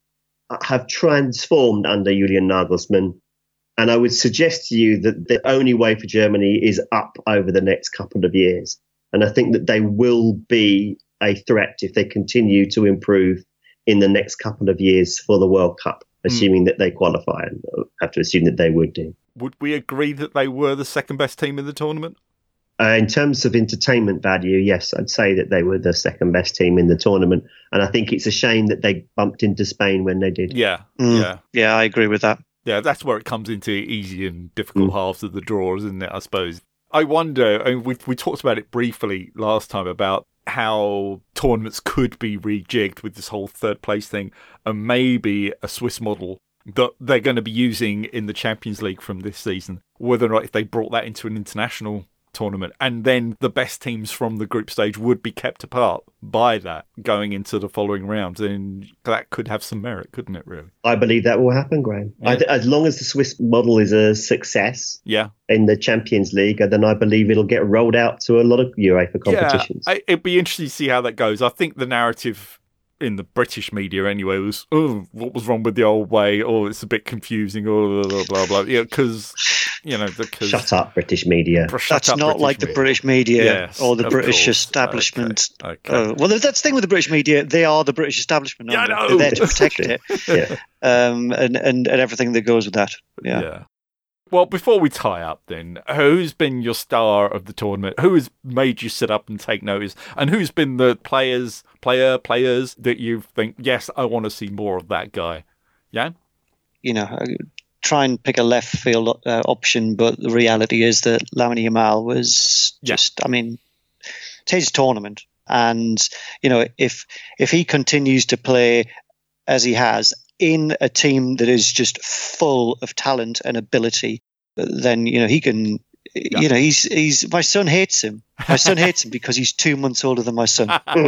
Speaker 4: have transformed under Julian Nagelsmann. And I would suggest to you that the only way for Germany is up over the next couple of years. And I think that they will be a threat if they continue to improve in the next couple of years for the World Cup. Assuming mm. that they qualify, and have to assume that they would do.
Speaker 2: Would we agree that they were the second best team in the tournament?
Speaker 4: Uh, in terms of entertainment value, yes, I'd say that they were the second best team in the tournament. And I think it's a shame that they bumped into Spain when they did.
Speaker 2: Yeah,
Speaker 3: mm.
Speaker 2: yeah.
Speaker 3: Yeah, I agree with that.
Speaker 2: Yeah, that's where it comes into easy and difficult mm. halves of the draw, isn't it, I suppose? I wonder, I mean, we, we talked about it briefly last time about how tournaments could be rejigged with this whole third place thing, and maybe a Swiss model that they're going to be using in the Champions League from this season, whether or not if they brought that into an international tournament, and then the best teams from the group stage would be kept apart by that going into the following rounds, and that could have some merit, couldn't it, really?
Speaker 4: I believe that will happen, Graham. Yeah. I th- as long as the Swiss model is a success
Speaker 2: yeah.
Speaker 4: in the Champions League, then I believe it'll get rolled out to a lot of UEFA competitions.
Speaker 2: Yeah, it'd be interesting to see how that goes. I think the narrative in the British media anyway was, oh, what was wrong with the old way? Oh, it's a bit confusing, oh, blah, blah, blah, blah. Yeah, because... You know, because
Speaker 4: shut up, British media.
Speaker 3: That's not
Speaker 2: British
Speaker 3: like
Speaker 2: media.
Speaker 3: the British media
Speaker 2: yes,
Speaker 3: or the British
Speaker 2: course.
Speaker 3: establishment.
Speaker 2: Okay. Okay.
Speaker 3: Uh, well, that's the thing with the British media; they are the British establishment.
Speaker 2: Yeah, I know.
Speaker 3: They're there to protect it,
Speaker 4: yeah.
Speaker 3: um, and, and and everything that goes with that. Yeah.
Speaker 2: yeah. Well, before we tie up, then, who's been your star of the tournament? Who has made you sit up and take notice? And who's been the players, player, players that you think, yes, I want to see more of that guy? Yeah.
Speaker 3: You know. I, try and pick a left field uh, option, but the reality is that Lamine Yamal was just, yeah. I mean, it's his tournament. And, you know, if if he continues to play as he has in a team that is just full of talent and ability, then, you know, he can, yeah. you know, he's, he's, my son hates him. My son hates him because he's two months older than my son.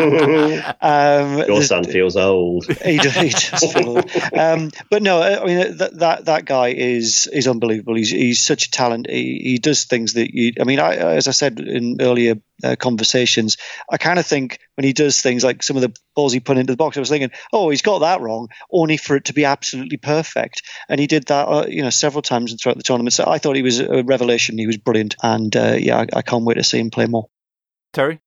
Speaker 4: um, Your son the, feels old.
Speaker 3: He does, he does feel old. Um, but no, I mean that that, that guy is is unbelievable. He's he's such a talent. He, he does things that you. I mean, I, as I said in earlier uh, conversations, I kind of think when he does things like some of the balls he put into the box, I was thinking, oh, he's got that wrong, only for it to be absolutely perfect. And he did that, uh, you know, several times throughout the tournament. So I thought he was a revelation. He was brilliant, and uh, yeah, I, I can't wait to see him play more.
Speaker 2: Terry?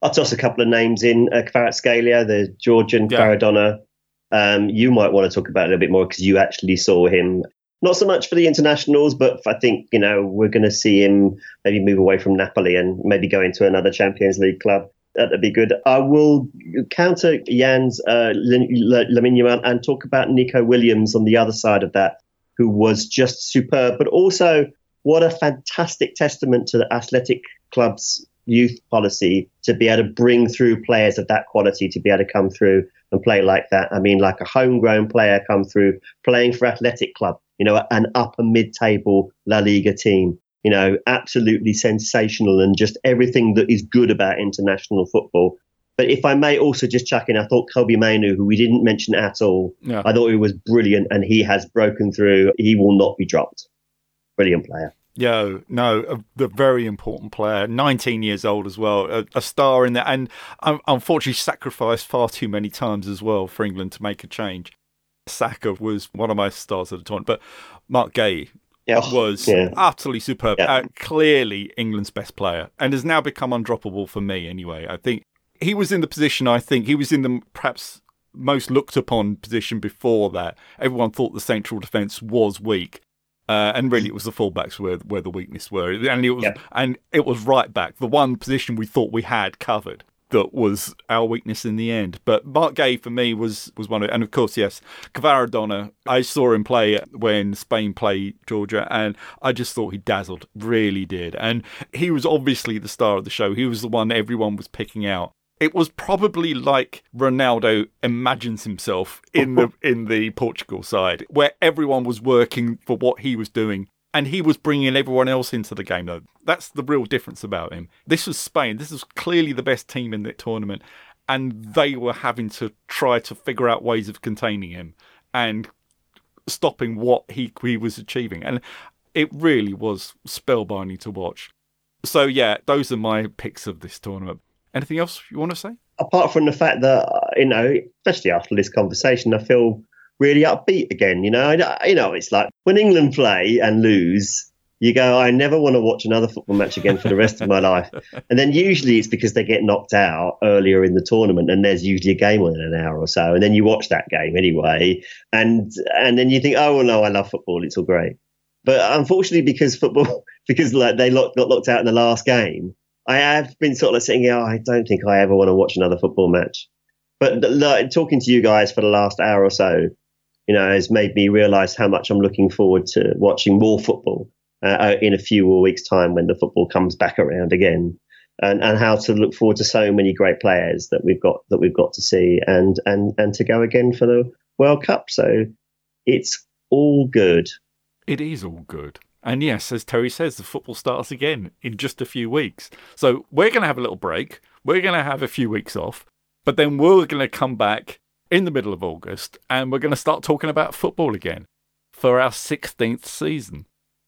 Speaker 4: I'll toss a couple of names in. Uh, Kvaratskhelia, the Georgian
Speaker 2: Yeah.
Speaker 4: Kvaradona. Um, you might want to talk about it a little bit more because you actually saw him. Not so much for the internationals, but I think, you know, we're going to see him maybe move away from Napoli and maybe go into another Champions League club. That'd be good. I will counter Jan's uh, Lamine Yamal and talk about Nico Williams on the other side of that, who was just superb. But also, what a fantastic testament to the Athletic Club's youth policy to be able to bring through players of that quality, to be able to come through and play like that. I mean, like a homegrown player come through playing for Athletic Club, you know, an upper mid-table La Liga team, you know, absolutely sensational and just everything that is good about international football. But if I may also just chuck in, I thought Kobbie Mainoo, who we didn't mention at all,
Speaker 2: Yeah.
Speaker 4: I thought he was brilliant and he has broken through. He will not be dropped. Brilliant player.
Speaker 2: Yeah, no, a, the very important player, nineteen years old as well, a, a star in there, and um, unfortunately sacrificed far too many times as well for England to make a change. Saka was one of my stars of the tournament, but Mark Gay
Speaker 4: Yeah.
Speaker 2: was
Speaker 4: Yeah.
Speaker 2: utterly superb,
Speaker 4: Yeah.
Speaker 2: uh, clearly England's best player, and has now become undroppable for me anyway. I think he was in the position, I think, he was in the perhaps most looked upon position before that. Everyone thought the central defence was weak. Uh, and really, it was the fullbacks where where the weakness were, and it was
Speaker 4: Yeah.
Speaker 2: and it was right back, the one position we thought we had covered, that was our weakness in the end. But Mark Gay for me was was one of, and of course, yes, Kvaradona. I saw him play when Spain played Georgia, and I just thought he dazzled, really did. And he was obviously the star of the show. He was the one everyone was picking out. It was probably like Ronaldo imagines himself in the in the Portugal side, where everyone was working for what he was doing, and he was bringing everyone else into the game, though. That's the real difference about him. This was Spain. This was clearly the best team in the tournament, and they were having to try to figure out ways of containing him and stopping what he, he was achieving. And it really was spellbinding to watch. So, yeah, those are my picks of this tournament. Anything else you want to say?
Speaker 4: Apart from the fact that, you know, especially after this conversation, I feel really upbeat again. You know, I, you know, it's like when England play and lose, you go, I never want to watch another football match again for the rest of my life. And then usually it's because they get knocked out earlier in the tournament, and there's usually a game on in an hour or so, and then you watch that game anyway, and and then you think, oh well, no, I love football, it's all great. But unfortunately, because football, because like they locked, got locked out in the last game, I have been sort of saying, oh, I don't think I ever want to watch another football match. But like, talking to you guys for the last hour or so, you know, has made me realise how much I'm looking forward to watching more football uh, in a few more weeks' time when the football comes back around again, and, and how to look forward to so many great players that we've got that we've got to see and and and to go again for the World Cup. So it's all good.
Speaker 2: It is all good. And yes, as Terry says, the football starts again in just a few weeks. So we're going to have a little break. We're going to have a few weeks off. But then we're going to come back in the middle of August and we're going to start talking about football again for our sixteenth season.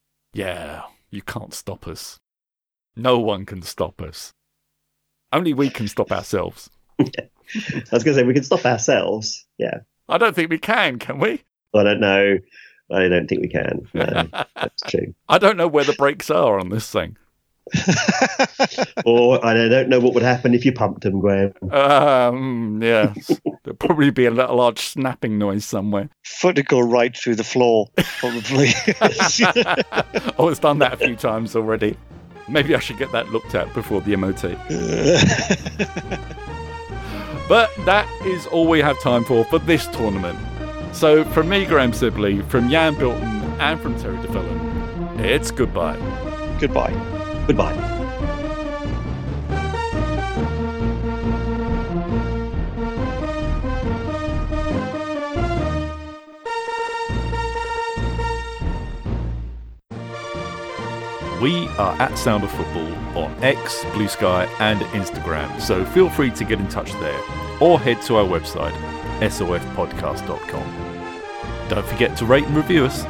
Speaker 2: Yeah, you can't stop us. No one can stop us. Only we can stop ourselves.
Speaker 4: I was going to say, we can stop ourselves. Yeah.
Speaker 2: I don't think we can, can we?
Speaker 4: I don't know. I don't think we can. No, that's true.
Speaker 2: I don't know where the brakes are on this thing.
Speaker 4: Or I don't know what would happen if you pumped them, Graham.
Speaker 2: Um, yeah, there'll probably be a large snapping noise somewhere.
Speaker 3: Foot to go right through the floor, probably.
Speaker 2: Oh, it's done that a few times already. Maybe I should get that looked at before the M O T. But that is all we have time for for this tournament. So from me, Graham Sibley, from Jan Bilton and from Terry DeFellon, it's goodbye.
Speaker 3: Goodbye.
Speaker 4: Goodbye.
Speaker 2: We are at Sound of Football on X, Blue Sky and Instagram, so feel free to get in touch there or head to our website, S O F podcast dot com. Don't forget to rate and review us.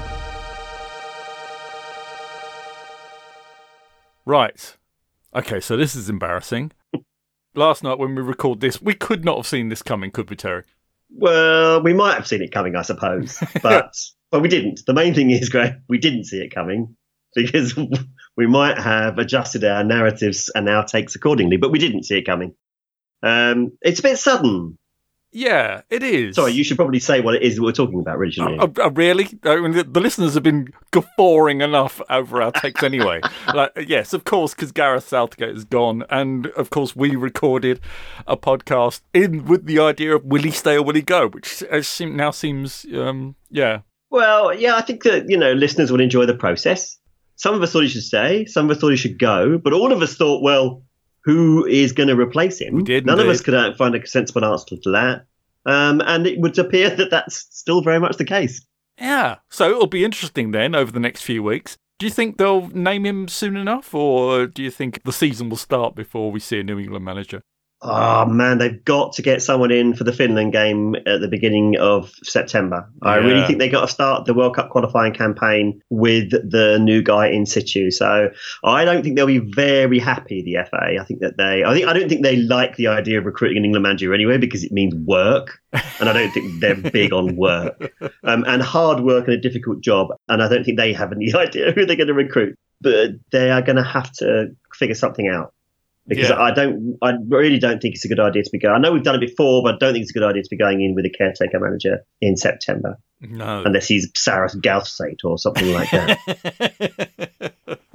Speaker 2: Right. Okay, so this is embarrassing. Last night when we record this, we could not have seen this coming, could we, Terry?
Speaker 4: Well, we might have seen it coming, I suppose, but well, we didn't. The main thing is, Graham, we didn't see it coming because we might have adjusted our narratives and our takes accordingly, but we didn't see it coming. Um, it's a bit sudden.
Speaker 2: Yeah, it is.
Speaker 4: Sorry, you should probably say what it is that we're talking about originally.
Speaker 2: Oh, oh, really? I mean, the, the listeners have been guffawing enough over our takes anyway. Like, yes, of course, because Gareth Southgate is gone. And, of course, we recorded a podcast in with the idea of will he stay or will he go, which now seems, um, yeah.
Speaker 4: Well, yeah, I think that, you know, listeners would enjoy the process. Some of us thought he should stay. Some of us thought he should go. But all of us thought, well, who is going to replace him?
Speaker 2: We did,
Speaker 4: None
Speaker 2: indeed.
Speaker 4: of us could find a sensible answer to that. Um, and it would appear that that's still very much the case.
Speaker 2: Yeah. So it'll be interesting then over the next few weeks. Do you think they'll name him soon enough, or do you think the season will start before we see a New England manager?
Speaker 4: Oh, man, they've got to get someone in for the Finland game at the beginning of September. Yeah. I really think they've got to start the World Cup qualifying campaign with the new guy in situ. So I don't think they'll be very happy, the F A. I think that they, I think, I don't think they like the idea of recruiting an England manager anyway, because it means work. And I don't think they're big on work um, and hard work and a difficult job. And I don't think they have any idea who they're going to recruit. But they are going to have to figure something out. Because yeah. I don't, I really don't think it's a good idea to be going. I know we've done it before, but I don't think it's a good idea to be going in with a caretaker manager in September.
Speaker 2: No,
Speaker 4: unless he's Sarah Gouthsate or something like that.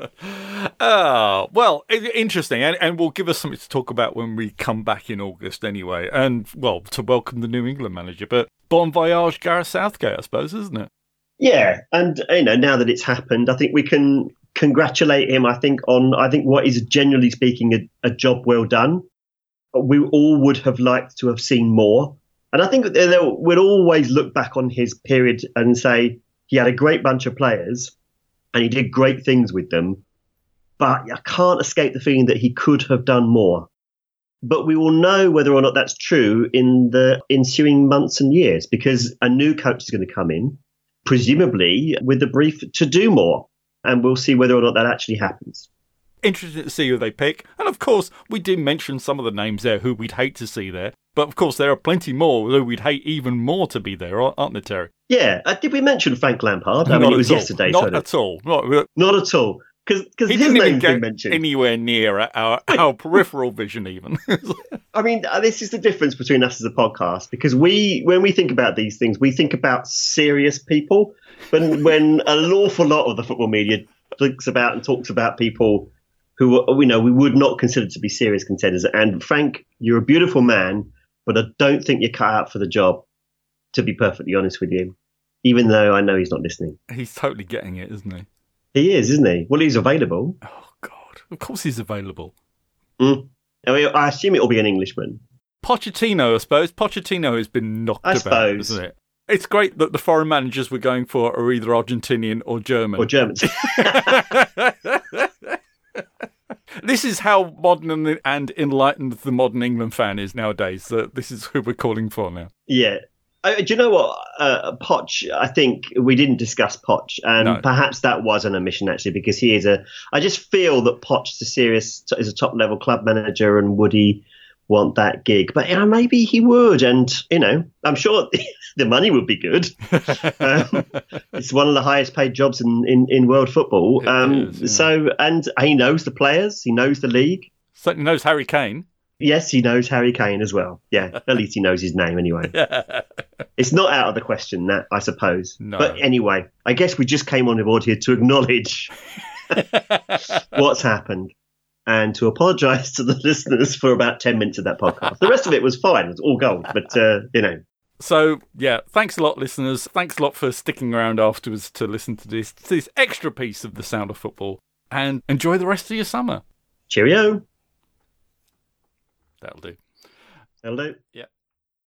Speaker 2: Oh, well, interesting, and, and will give us something to talk about when we come back in August, anyway. And well, to welcome the New England manager, but bon voyage, Gareth Southgate, I suppose, isn't it?
Speaker 4: Yeah, and you know, now that it's happened, I think we can congratulate him, I think, on, I think, what is, generally speaking, a, a job well done. We all would have liked to have seen more. And I think we'd always look back on his period and say he had a great bunch of players and he did great things with them. But I can't escape the feeling that he could have done more. But we will know whether or not that's true in the ensuing months and years, because a new coach is going to come in, presumably with the brief to do more. And we'll see whether or not that actually happens.
Speaker 2: Interested to see who they pick. And of course, we did mention some of the names there who we'd hate to see there. But of course, there are plenty more who we'd hate even more to be there, aren't there, Terry?
Speaker 4: Yeah. Uh, did we mention Frank Lampard? I mean, it was yesterday.
Speaker 2: Not at all. Not,
Speaker 4: not at all. Because his
Speaker 2: didn't
Speaker 4: name's
Speaker 2: even
Speaker 4: been
Speaker 2: get
Speaker 4: mentioned.
Speaker 2: Anywhere near our, our peripheral vision even.
Speaker 4: I mean, this is the difference between us as a podcast, because we, when we think about these things, we think about serious people. But when an awful lot of the football media thinks about and talks about people who we know we would not consider to be serious contenders. And Frank, you're a beautiful man, but I don't think you're cut out for the job, to be perfectly honest with you, even though I know he's not listening.
Speaker 2: He's totally getting it, isn't he?
Speaker 4: He is, isn't he? Well, he's available.
Speaker 2: Oh, God. Of course he's available.
Speaker 4: Mm. I mean, I assume it'll be an Englishman.
Speaker 2: Pochettino, I suppose. Pochettino has been knocked
Speaker 4: I
Speaker 2: about,
Speaker 4: suppose.
Speaker 2: isn't it? It's great that the foreign managers we're going for are either Argentinian or German.
Speaker 4: Or Germans.
Speaker 2: This is how modern and enlightened the modern England fan is nowadays. Uh, this is who we're calling for now.
Speaker 4: Yeah. Uh, do you know what? Uh, Poch, I think we didn't discuss Poch, and
Speaker 2: No.
Speaker 4: perhaps that was an omission, actually, because he is a... I just feel that Poch is a serious, is a top-level club manager, and would he want that gig? But, you know, maybe he would, and, you know, I'm sure the money would be good. um, it's one of the highest paid jobs in, in, in world football.
Speaker 2: It
Speaker 4: Um,
Speaker 2: is, yeah.
Speaker 4: So, and he knows the players, he knows the league.
Speaker 2: Certainly knows Harry Kane.
Speaker 4: Yes, he knows Harry Kane as well. Yeah, at least he knows his name anyway. It's not out of the question, that, I suppose.
Speaker 2: No.
Speaker 4: But anyway, I guess we just came on board here to acknowledge what's happened and to apologise to the listeners for about ten minutes of that podcast. The rest of it was fine. It was all gold. But, uh, you know.
Speaker 2: So, yeah, thanks a lot, listeners. Thanks a lot for sticking around afterwards to listen to this, to this extra piece of The Sound of Football. And enjoy the rest of your summer.
Speaker 4: Cheerio.
Speaker 2: That'll do.
Speaker 4: That'll do.
Speaker 2: Yeah.